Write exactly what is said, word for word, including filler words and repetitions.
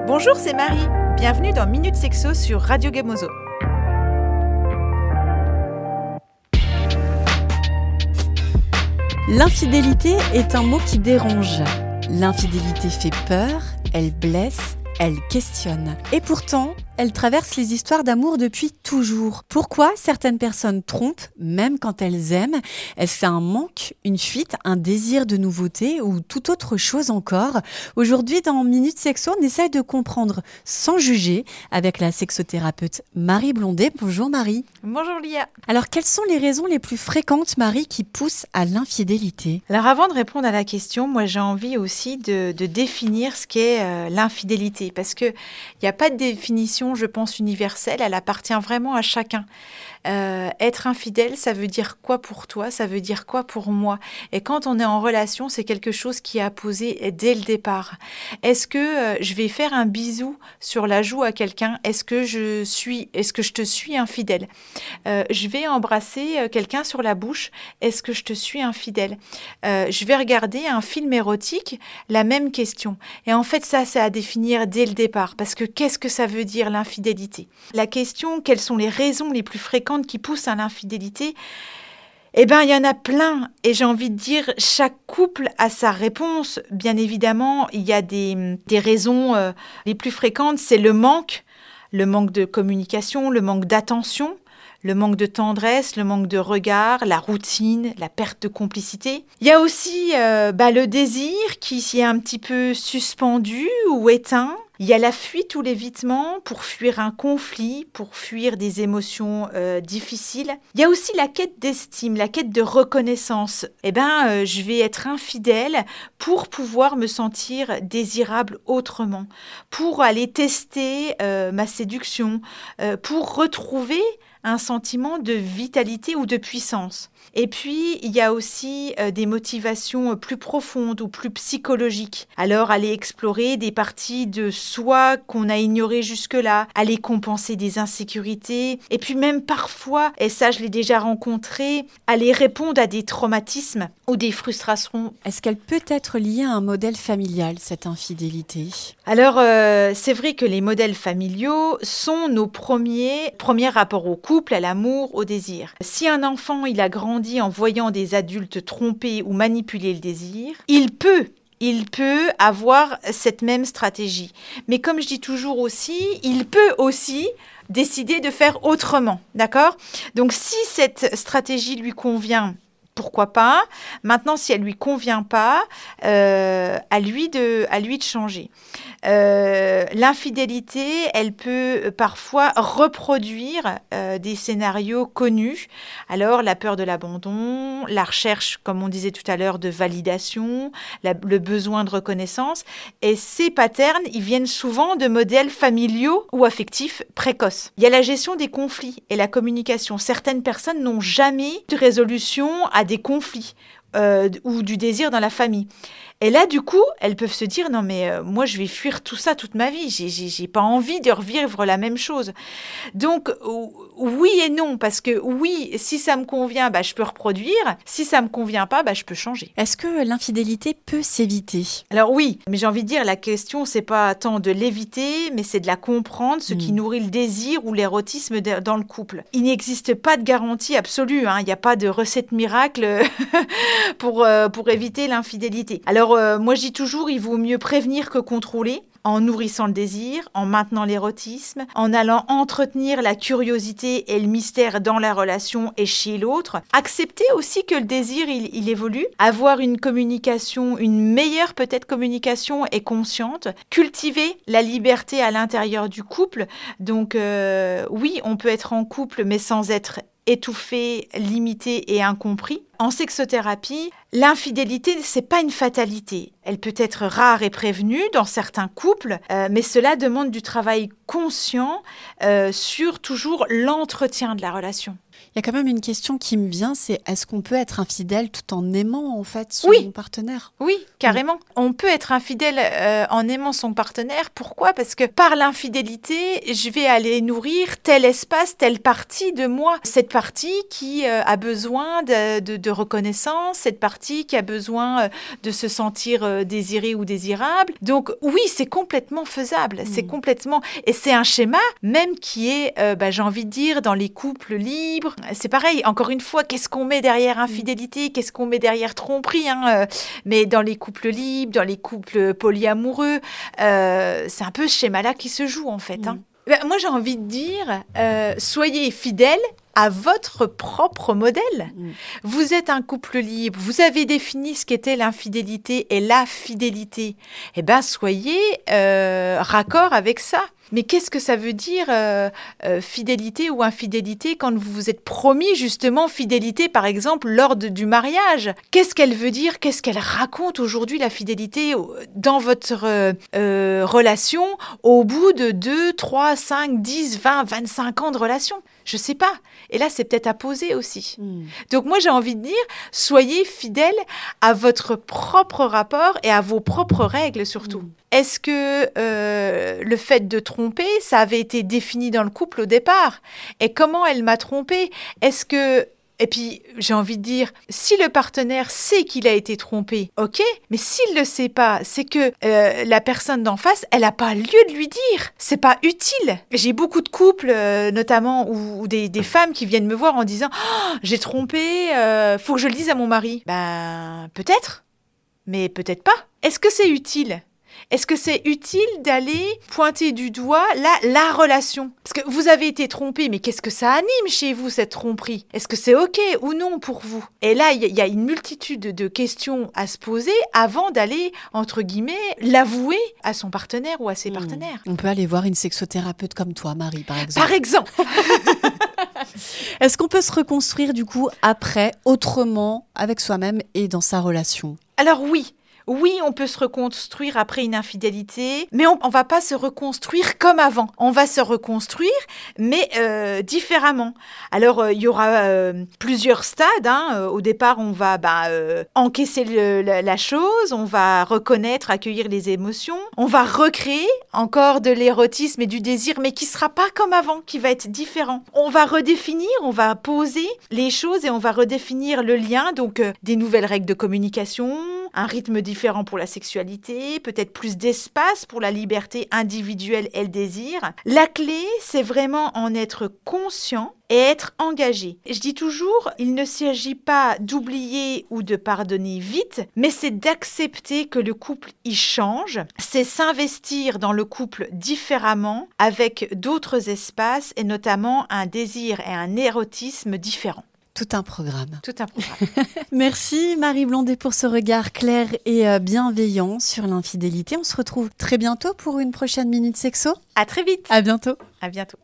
Bonjour, c'est Marie. Bienvenue dans Minute Sexo sur Radio Gamozo. L'infidélité est un mot qui dérange. L'infidélité fait peur, elle blesse, elle questionne. Et pourtant, elle traverse les histoires d'amour depuis toujours. Pourquoi certaines personnes trompent, même quand elles aiment ? Est-ce que c'est un manque, une fuite, un désir de nouveauté ou toute autre chose encore ? Aujourd'hui, dans Minute Sexo, on essaye de comprendre sans juger avec la sexothérapeute Marie Blondet. Bonjour Marie. Bonjour Lia. Alors, quelles sont les raisons les plus fréquentes, Marie, qui poussent à l'infidélité ? Alors avant de répondre à la question, moi j'ai envie aussi de, de définir ce qu'est euh, l'infidélité. Parce qu'il n'y a pas de définition, je pense, universelle, elle appartient vraiment à chacun. Euh, être infidèle, ça veut dire quoi pour toi ? Ça veut dire quoi pour moi ? Et quand on est en relation, c'est quelque chose qui est à poser dès le départ. Est-ce que euh, je vais faire un bisou sur la joue à quelqu'un ? Est-ce que je suis, est-ce que je te suis infidèle ? euh, Je vais embrasser quelqu'un sur la bouche. Est-ce que je te suis infidèle ? euh, Je vais regarder un film érotique. La même question. Et en fait, ça, c'est à définir dès le départ. Parce que qu'est-ce que ça veut dire l'infidélité ? La question, quelles sont les raisons les plus fréquentes qui poussent à l'infidélité ? Eh bien, il y en a plein. Et j'ai envie de dire, chaque couple a sa réponse. Bien évidemment, il y a des, des raisons euh, les plus fréquentes. C'est le manque, le manque de communication, le manque d'attention, le manque de tendresse, le manque de regard, la routine, la perte de complicité. Il y a aussi euh, bah, le désir qui s'y est un petit peu suspendu ou éteint. Il y a la fuite ou l'évitement pour fuir un conflit, pour fuir des émotions euh, difficiles. Il y a aussi la quête d'estime, la quête de reconnaissance. Eh bien, euh, je vais être infidèle pour pouvoir me sentir désirable autrement, pour aller tester euh, ma séduction, euh, pour retrouver un sentiment de vitalité ou de puissance. Et puis, il y a aussi euh, des motivations plus profondes ou plus psychologiques. Alors, aller explorer des parties de soi qu'on a ignorées jusque-là, aller compenser des insécurités, et puis même parfois, et ça je l'ai déjà rencontré, aller répondre à des traumatismes ou des frustrations. Est-ce qu'elle peut être liée à un modèle familial, cette infidélité ? Alors, euh, c'est vrai que les modèles familiaux sont nos premiers, premiers rapports au couple, à l'amour, au désir. Si un enfant, il a grandi en voyant des adultes tromper ou manipuler le désir, il peut Il peut avoir cette même stratégie. Mais comme je dis toujours aussi, il peut aussi décider de faire autrement, d'accord ? Donc si cette stratégie lui convient, pourquoi pas ? Maintenant, si elle ne lui convient pas, euh, à lui de, à lui de changer. Euh, l'infidélité, elle peut parfois reproduire euh, des scénarios connus. Alors, la peur de l'abandon, la recherche, comme on disait tout à l'heure, de validation, la, le besoin de reconnaissance. Et ces patterns, ils viennent souvent de modèles familiaux ou affectifs précoces. Il y a la gestion des conflits et la communication. Certaines personnes n'ont jamais de résolution à des conflits euh, ou du désir dans la famille. Et là, du coup, elles peuvent se dire « Non, mais euh, moi, je vais fuir tout ça toute ma vie. J'ai, j'ai, j'ai pas envie de revivre la même chose. » Donc, euh, oui et non, parce que oui, si ça me convient, bah, je peux reproduire. Si ça me convient pas, bah, je peux changer. Est-ce que l'infidélité peut s'éviter ? Alors oui, mais j'ai envie de dire, la question, c'est pas tant de l'éviter, mais c'est de la comprendre, ce mmh. qui nourrit le désir ou l'érotisme de, dans le couple. Il n'existe pas de garantie absolue, hein. Il n'y a pas de recette miracle pour, euh, pour éviter l'infidélité. Alors, Alors, euh, moi, je dis toujours, il vaut mieux prévenir que contrôler, en nourrissant le désir, en maintenant l'érotisme, en allant entretenir la curiosité et le mystère dans la relation et chez l'autre. Accepter aussi que le désir, il, il évolue. Avoir une communication, une meilleure peut-être communication et consciente. Cultiver la liberté à l'intérieur du couple. Donc, euh, oui, on peut être en couple, mais sans être étouffé, limité et incompris. En sexothérapie, l'infidélité, c'est pas une fatalité. Elle peut être rare et prévenue dans certains couples, euh, mais cela demande du travail conscient euh, sur toujours l'entretien de la relation. Il y a quand même une question qui me vient, c'est est-ce qu'on peut être infidèle tout en aimant en fait son oui. partenaire ? Oui, carrément. Mmh. On peut être infidèle euh, en aimant son partenaire. Pourquoi ? Parce que par l'infidélité, je vais aller nourrir tel espace, telle partie de moi. Cette partie qui euh, a besoin de, de, de reconnaissance, cette partie qui a besoin euh, de se sentir euh, désirée ou désirable. Donc oui, c'est complètement faisable. Mmh. C'est complètement... Et c'est un schéma même qui est, euh, bah, j'ai envie de dire, dans les couples libres. C'est pareil, encore une fois, qu'est-ce qu'on met derrière infidélité ? Qu'est-ce qu'on met derrière tromperie, hein, euh, mais dans les couples libres, dans les couples polyamoureux, euh, c'est un peu ce schéma-là qui se joue en fait. Hein. Mmh. Ben, moi, j'ai envie de dire, euh, soyez fidèles à votre propre modèle. Mmh. Vous êtes un couple libre, vous avez défini ce qu'était l'infidélité et la fidélité. Eh bien, soyez euh, raccord avec ça. Mais qu'est-ce que ça veut dire euh, euh, fidélité ou infidélité quand vous vous êtes promis justement fidélité, par exemple, lors de, du mariage ? Qu'est-ce qu'elle veut dire ? Qu'est-ce qu'elle raconte aujourd'hui, la fidélité, dans votre euh, euh, relation au bout de deux, trois, cinq, dix, vingt, vingt-cinq ans de relation ? Je ne sais pas. Et là, c'est peut-être à poser aussi. Mmh. Donc moi, j'ai envie de dire, soyez fidèles à votre propre rapport et à vos propres règles surtout. Mmh. Est-ce que euh, le fait de tromper, ça avait été défini dans le couple au départ ? Et comment elle m'a trompé ? Est-ce que... Et puis, j'ai envie de dire, si le partenaire sait qu'il a été trompé, ok, mais s'il ne le sait pas, c'est que euh, la personne d'en face, elle n'a pas lieu de lui dire. C'est pas utile. J'ai beaucoup de couples, euh, notamment, ou, ou des, des femmes qui viennent me voir en disant oh, « j'ai trompé, euh, faut que je le dise à mon mari ». Ben, peut-être, mais peut-être pas. Est-ce que c'est utile ? Est-ce que c'est utile d'aller pointer du doigt la, la relation ? Parce que vous avez été trompé, mais qu'est-ce que ça anime chez vous, cette tromperie ? Est-ce que c'est OK ou non pour vous ? Et là, il y, y a une multitude de questions à se poser avant d'aller, entre guillemets, l'avouer à son partenaire ou à ses mmh. partenaires. On peut aller voir une sexothérapeute comme toi, Marie, par exemple. Par exemple. Est-ce qu'on peut se reconstruire, du coup, après, autrement, avec soi-même et dans sa relation ? Alors oui. Oui, on peut se reconstruire après une infidélité, mais on ne va pas se reconstruire comme avant. On va se reconstruire, mais euh, différemment. Alors, il euh, y aura euh, plusieurs stades. Hein. Au départ, on va bah, euh, encaisser le, la, la chose, on va reconnaître, accueillir les émotions, on va recréer encore de l'érotisme et du désir, mais qui ne sera pas comme avant, qui va être différent. On va redéfinir, on va poser les choses et on va redéfinir le lien, donc euh, des nouvelles règles de communication, un rythme différent pour la sexualité, peut-être plus d'espace pour la liberté individuelle et le désir. La clé, c'est vraiment en être conscient et être engagé. Je dis toujours, il ne s'agit pas d'oublier ou de pardonner vite, mais c'est d'accepter que le couple y change, c'est s'investir dans le couple différemment, avec d'autres espaces et notamment un désir et un érotisme différents. Tout un programme. Tout un programme. Merci Marie Blondet pour ce regard clair et bienveillant sur l'infidélité. On se retrouve très bientôt pour une prochaine Minute Sexo. À très vite. À bientôt. À bientôt.